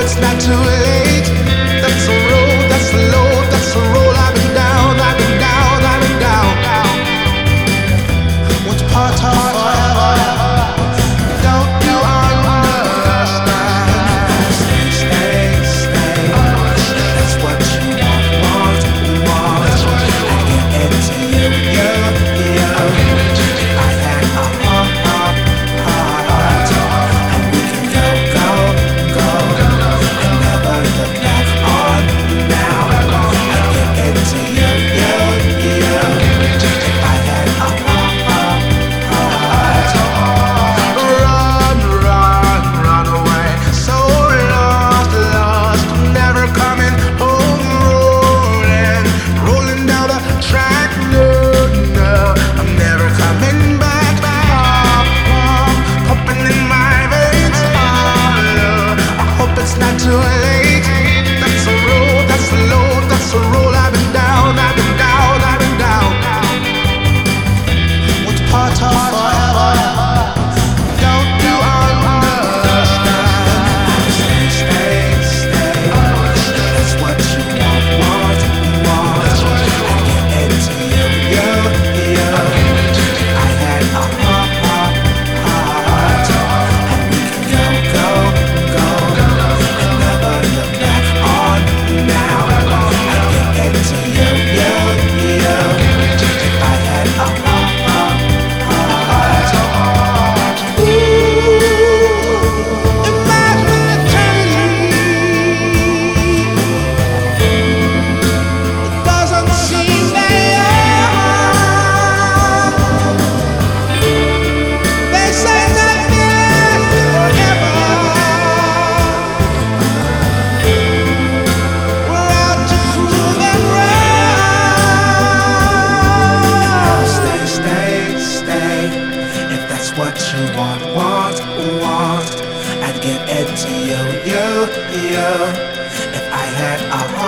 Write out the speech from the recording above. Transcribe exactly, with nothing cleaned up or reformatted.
it's not too late. That's a road, that's a load, that's a road I've been down, I've been down, I've been down. What's part of forever? Don't you understand? Stay, stay. That's what you want, want, want. I get into you, you, you. I had a heart, heart, heart, and we can go, go, go, and never look back on now. I get into you, you, you. I had a heart, heart, heart. Run, run, run away. So lost, lost, never coming home. Rolling, rolling down the track. No, no, I'm never coming back. Pump, pump, pumping in my veins. Oh, love, I hope it's not too late. That's a road, that's a load, that's a road I've been down, I've been down, I've been down. What's part of forever? Don't you understand? Stay, stay, stay. That's what you want, want, want. I get into you, you, you. I had a heart, heart, heart, and we can go, go, go, and never look back on now. I get into you, you, you. I had a heart, heart, heart. Ooh, imagine eternity. It doesn't seem fair. They say that it's forever. We're out to prove and run. Stay, stay, stay. If that's what you want, want, want, I'd get into you, you, you. If I had a heart.